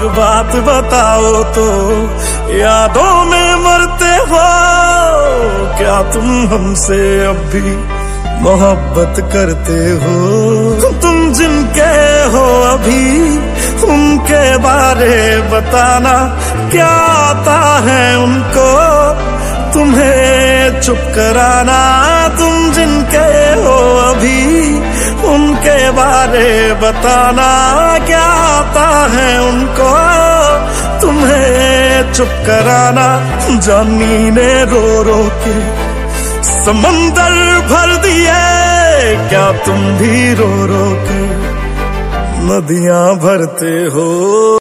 एक बात बताओ तो, यादों में मरते हो क्या तुम हमसे अब भी मोहब्बत करते हो? तुम जिनके हो अभी उनके बारे बताना, क्या आता है उनको तुम्हें चुप कराना? तुम जिनके हो अभी उनके बारे बताना, क्या आता है उनको तुम्हें चुप कराना? जानी ने रो रो के समंदर भर दिए, क्या तुम भी रो रो के नदियां भरते हो?